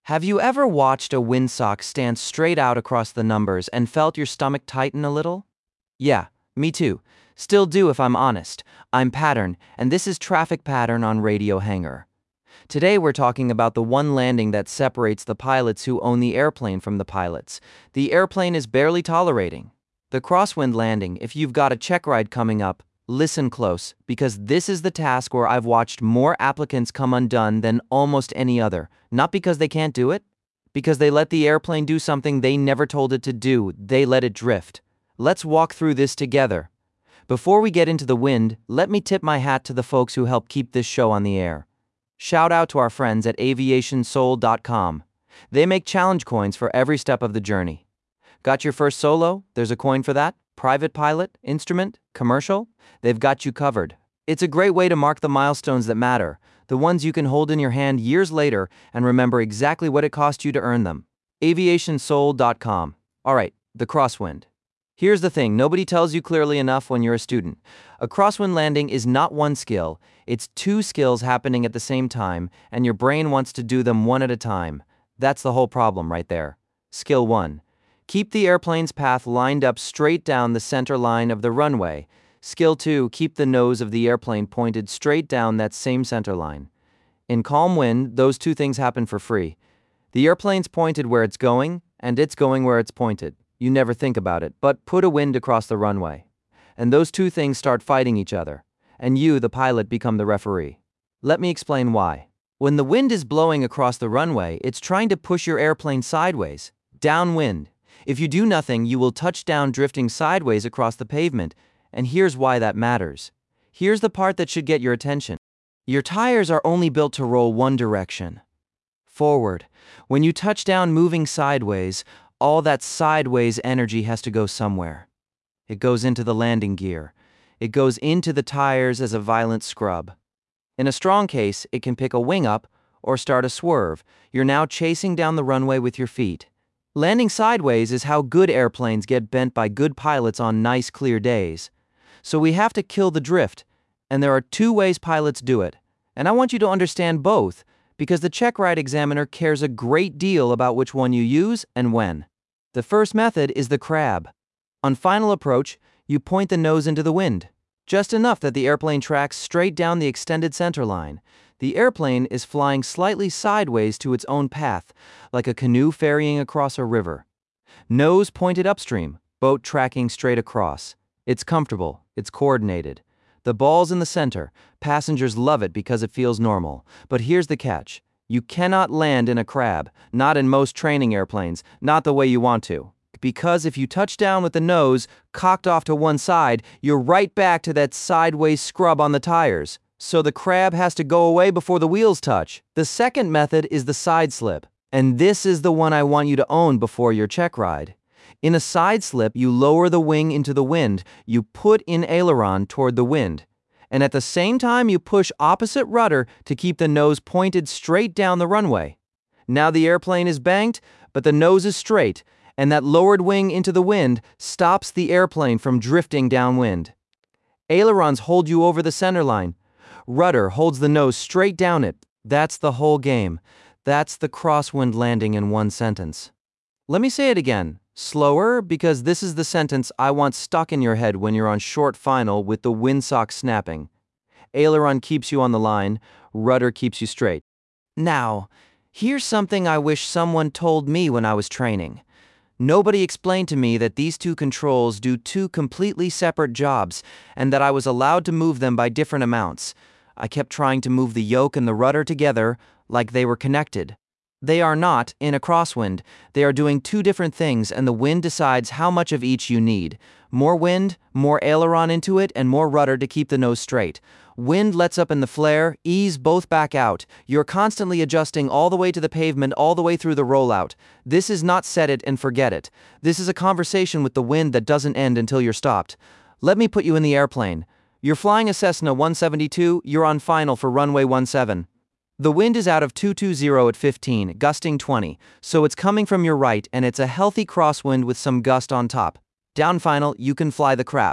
Have you ever watched a windsock stand straight out across the numbers and felt your stomach tighten a little? Yeah, me too. Still do if I'm honest. I'm Pattern, and this is Traffic Pattern on Radio Hangar. Today we're talking about the one landing that separates the pilots who own the airplane from the pilots. The airplane is barely tolerating. The crosswind landing. If you've got a check ride coming up, listen close, because this is the task where I've watched more applicants come undone than almost any other. Not because they can't do it, because they let the airplane do something they never told it to do. They let it drift. Let's walk through this together. Before we get into the wind, let me tip my hat to the folks who help keep this show on the air. Shout out to our friends at aviationsoul.com. They make challenge coins for every step of the journey. Got your first solo? There's a coin for that. Private pilot, instrument, commercial? They've got you covered. It's a great way to mark the milestones that matter, the ones you can hold in your hand years later and remember exactly what it cost you to earn them. aviationsoul.com. Alright, the crosswind. Here's the thing, nobody tells you clearly enough when you're a student. A crosswind landing is not one skill, it's two skills happening at the same time, and your brain wants to do them one at a time. That's the whole problem right there. Skill 1. Keep the airplane's path lined up straight down the center line of the runway. Skill 2. Keep the nose of the airplane pointed straight down that same center line. In calm wind, those two things happen for free. The airplane's pointed where it's going, and it's going where it's pointed. You never think about it, but put a wind across the runway. And those two things start fighting each other. And you, the pilot, become the referee. Let me explain why. When the wind is blowing across the runway, it's trying to push your airplane sideways, downwind. If you do nothing, you will touch down drifting sideways across the pavement, and here's why that matters. Here's the part that should get your attention. Your tires are only built to roll one direction, forward. When you touch down moving sideways, all that sideways energy has to go somewhere. It goes into the landing gear. It goes into the tires as a violent scrub. In a strong case, it can pick a wing up or start a swerve. You're now chasing down the runway with your feet. Landing sideways is how good airplanes get bent by good pilots on nice, clear days. So we have to kill the drift, and there are two ways pilots do it. And I want you to understand both, because the check ride examiner cares a great deal about which one you use and when. The first method is the crab. On final approach, you point the nose into the wind, just enough that the airplane tracks straight down the extended center line. The airplane is flying slightly sideways to its own path, like a canoe ferrying across a river. Nose pointed upstream, boat tracking straight across. It's comfortable, it's coordinated. The ball's in the center. Passengers love it because it feels normal. But here's the catch. You cannot land in a crab, not in most training airplanes, not the way you want to. Because if you touch down with the nose, cocked off to one side, you're right back to that sideways scrub on the tires. So the crab has to go away before the wheels touch. The second method is the side slip. And this is the one I want you to own before your check ride. In a side slip, you lower the wing into the wind. You put in aileron toward the wind. And at the same time, you push opposite rudder to keep the nose pointed straight down the runway. Now the airplane is banked, but the nose is straight, and that lowered wing into the wind stops the airplane from drifting downwind. Ailerons hold you over the center line. Rudder holds the nose straight down it. That's the whole game. That's the crosswind landing in one sentence. Let me say it again, slower, because this is the sentence I want stuck in your head when you're on short final with the windsock snapping. Aileron keeps you on the line, rudder keeps you straight. Now, here's something I wish someone told me when I was training. Nobody explained to me that these two controls do two completely separate jobs, and that I was allowed to move them by different amounts. I kept trying to move the yoke and the rudder together, like they were connected. They are not, in a crosswind. They are doing two different things, and the wind decides how much of each you need. More wind, more aileron into it, and more rudder to keep the nose straight. Wind lets up in the flare, ease both back out. You're constantly adjusting all the way to the pavement, all the way through the rollout. This is not set it and forget it. This is a conversation with the wind that doesn't end until you're stopped. Let me put you in the airplane. You're flying a Cessna 172, you're on final for runway 17. The wind is out of 220 at 15, gusting 20, so it's coming from your right and it's a healthy crosswind with some gust on top. Down final, you can fly the crab.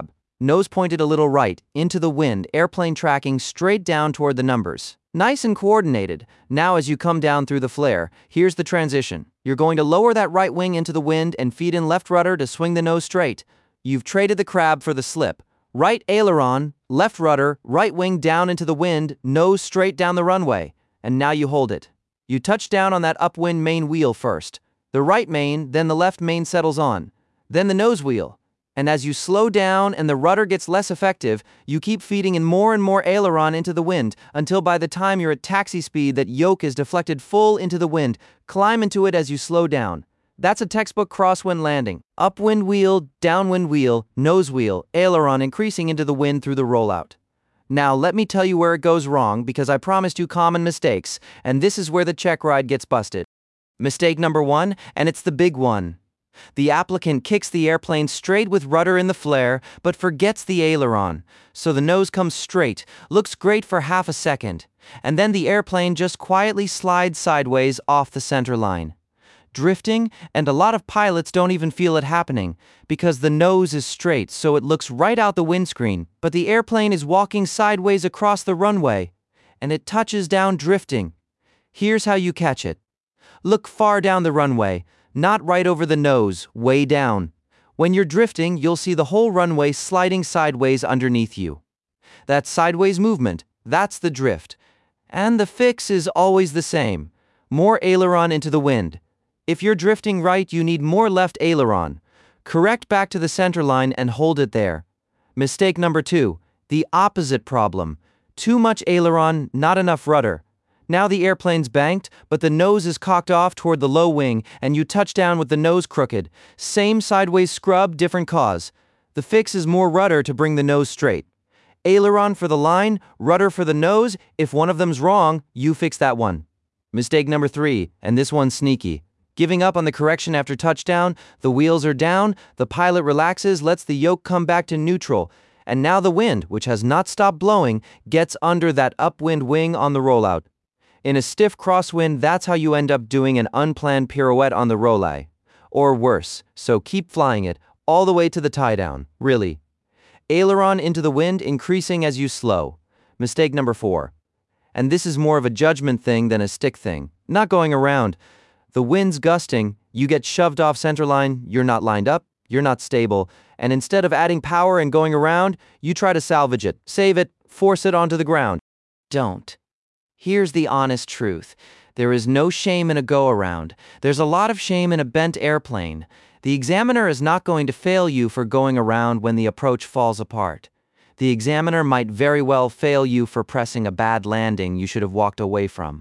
nose pointed a little right, into the wind, airplane tracking straight down toward the numbers. Nice and coordinated. Now as you come down through the flare, here's the transition. You're going to lower that right wing into the wind and feed in left rudder to swing the nose straight. You've traded the crab for the slip. Right aileron, left rudder, right wing down into the wind, nose straight down the runway. And now you hold it. You touch down on that upwind main wheel first. The right main, then the left main settles on. Then the nose wheel. And as you slow down and the rudder gets less effective, you keep feeding in more and more aileron into the wind until by the time you're at taxi speed that yoke is deflected full into the wind. Climb into it as you slow down. That's a textbook crosswind landing. Upwind wheel, downwind wheel, nose wheel, aileron increasing into the wind through the rollout. Now let me tell you where it goes wrong because I promised you common mistakes, and this is where the check ride gets busted. Mistake number 1, and it's the big one. The applicant kicks the airplane straight with rudder in the flare, but forgets the aileron. So the nose comes straight, looks great for half a second, and then the airplane just quietly slides sideways off the center line. Drifting, and a lot of pilots don't even feel it happening, because the nose is straight so it looks right out the windscreen, but the airplane is walking sideways across the runway, and it touches down drifting. Here's how you catch it. Look far down the runway, not right over the nose, way down. When you're drifting, you'll see the whole runway sliding sideways underneath you. That sideways movement, that's the drift. And the fix is always the same. More aileron into the wind. If you're drifting right, you need more left aileron. Correct back to the center line and hold it there. Mistake number 2, the opposite problem. Too much aileron, not enough rudder. Now the airplane's banked, but the nose is cocked off toward the low wing, and you touch down with the nose crooked. Same sideways scrub, different cause. The fix is more rudder to bring the nose straight. Aileron for the line, rudder for the nose. If one of them's wrong, you fix that one. Mistake number 3, and this one's sneaky. Giving up on the correction after touchdown, the wheels are down, the pilot relaxes, lets the yoke come back to neutral, and now the wind, which has not stopped blowing, gets under that upwind wing on the rollout. In a stiff crosswind, that's how you end up doing an unplanned pirouette on the rollie. Or worse, so keep flying it, all the way to the tie-down, really. Aileron into the wind, increasing as you slow. Mistake number 4. And this is more of a judgment thing than a stick thing, not going around. The wind's gusting, you get shoved off centerline, you're not lined up, you're not stable, and instead of adding power and going around, you try to salvage it, save it, force it onto the ground. Don't. Here's the honest truth. There is no shame in a go-around. There's a lot of shame in a bent airplane. The examiner is not going to fail you for going around when the approach falls apart. The examiner might very well fail you for pressing a bad landing you should have walked away from.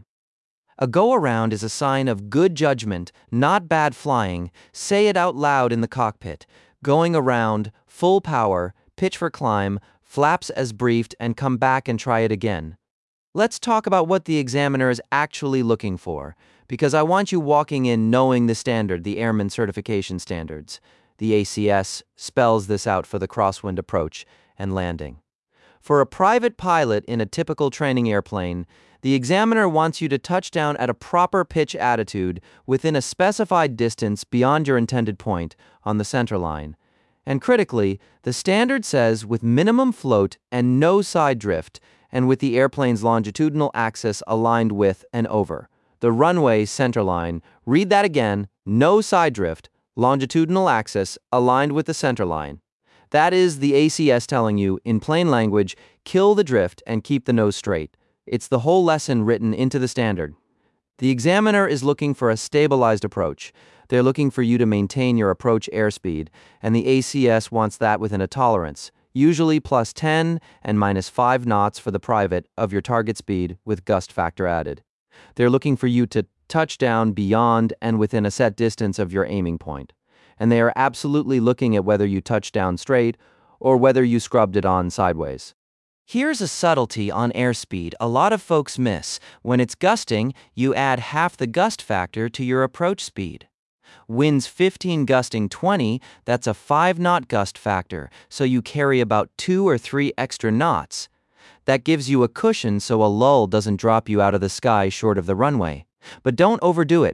A go-around is a sign of good judgment, not bad flying. Say it out loud in the cockpit. Going around, full power, pitch for climb, flaps as briefed, and come back and try it again. Let's talk about what the examiner is actually looking for, because I want you walking in knowing the standard, the Airman Certification Standards. The ACS spells this out for the crosswind approach and landing. For a private pilot in a typical training airplane, the examiner wants you to touch down at a proper pitch attitude within a specified distance beyond your intended point on the center line. And critically, the standard says with minimum float and no side drift, and with the airplane's longitudinal axis aligned with and over the runway center line. Read that again, no side drift, longitudinal axis aligned with the center line. That is the ACS telling you, in plain language, kill the drift and keep the nose straight. It's the whole lesson written into the standard. The examiner is looking for a stabilized approach. They're looking for you to maintain your approach airspeed, and the ACS wants that within a tolerance, usually plus 10 and minus 5 knots for the private of your target speed with gust factor added. They're looking for you to touch down beyond and within a set distance of your aiming point. And they are absolutely looking at whether you touch down straight or whether you scrubbed it on sideways. Here's a subtlety on airspeed a lot of folks miss. When it's gusting, you add half the gust factor to your approach speed. Winds 15 gusting 20, that's a 5-knot gust factor, so you carry about 2 or 3 extra knots. That gives you a cushion so a lull doesn't drop you out of the sky short of the runway. But don't overdo it.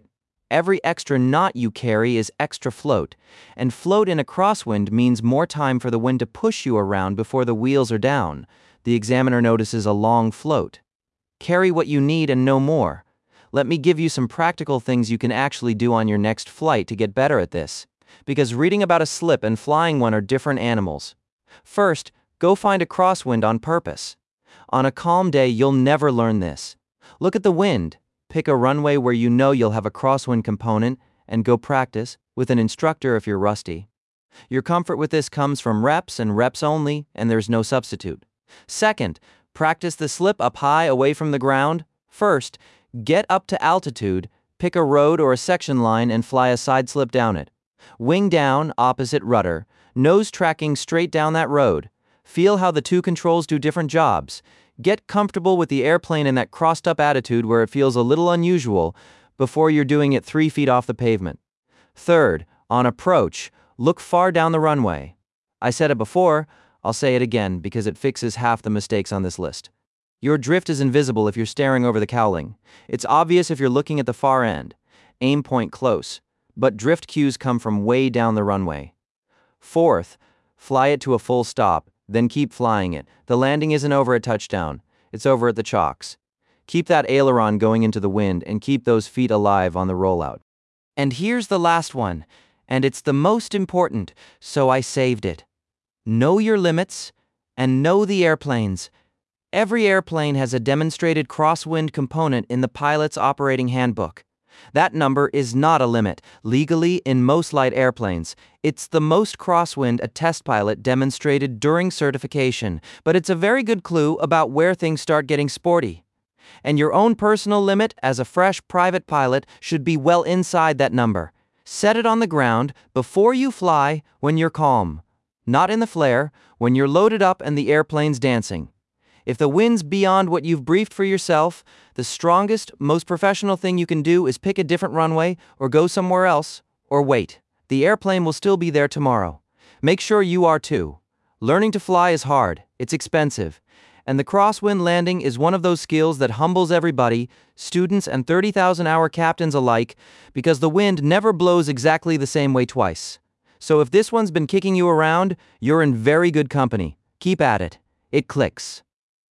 Every extra knot you carry is extra float, and float in a crosswind means more time for the wind to push you around before the wheels are down. The examiner notices a long float. Carry what you need and no more. Let me give you some practical things you can actually do on your next flight to get better at this, because reading about a slip and flying one are different animals. First, go find a crosswind on purpose. On a calm day, you'll never learn this. Look at the wind. Pick a runway where you know you'll have a crosswind component and go practice with an instructor if you're rusty. Your comfort with this comes from reps and reps only, and there's no substitute. Second, practice the slip up high away from the ground. First, get up to altitude, pick a road or a section line and fly a side slip down it. Wing down, opposite rudder, nose tracking straight down that road. Feel how the two controls do different jobs. Get comfortable with the airplane in that crossed-up attitude where it feels a little unusual before you're doing it 3 feet off the pavement. Third, on approach, look far down the runway. I said it before, I'll say it again because it fixes half the mistakes on this list. Your drift is invisible if you're staring over the cowling. It's obvious if you're looking at the far end. Aim point close, but drift cues come from way down the runway. Fourth, fly it to a full stop. Then keep flying it. The landing isn't over at touchdown. It's over at the chocks. Keep that aileron going into the wind and keep those feet alive on the rollout. And here's the last one, and it's the most important, so I saved it. Know your limits and know the airplanes. Every airplane has a demonstrated crosswind component in the pilot's operating handbook. That number is not a limit. Legally, in most light airplanes, it's the most crosswind a test pilot demonstrated during certification, but it's a very good clue about where things start getting sporty. And your own personal limit as a fresh private pilot should be well inside that number. Set it on the ground before you fly when you're calm. Not in the flare, when you're loaded up and the airplane's dancing. If the wind's beyond what you've briefed for yourself, the strongest, most professional thing you can do is pick a different runway or go somewhere else, or wait. The airplane will still be there tomorrow. Make sure you are too. Learning to fly is hard, it's expensive, and the crosswind landing is one of those skills that humbles everybody, students and 30,000-hour captains alike, because the wind never blows exactly the same way twice. So if this one's been kicking you around, you're in very good company. Keep at it. It clicks.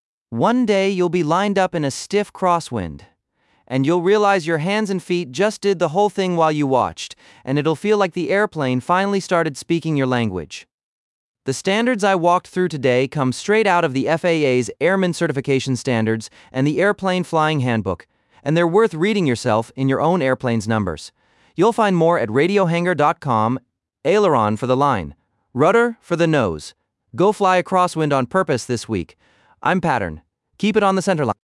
One day you'll be lined up in a stiff crosswind, and you'll realize your hands and feet just did the whole thing while you watched, and it'll feel like the airplane finally started speaking your language. The standards I walked through today come straight out of the FAA's Airman Certification Standards and the Airplane Flying Handbook, and they're worth reading yourself in your own airplane's numbers. You'll find more at radiohangar.com. Aileron for the line, rudder for the nose. Go fly a crosswind on purpose this week. I'm Pattern. Keep it on the center line.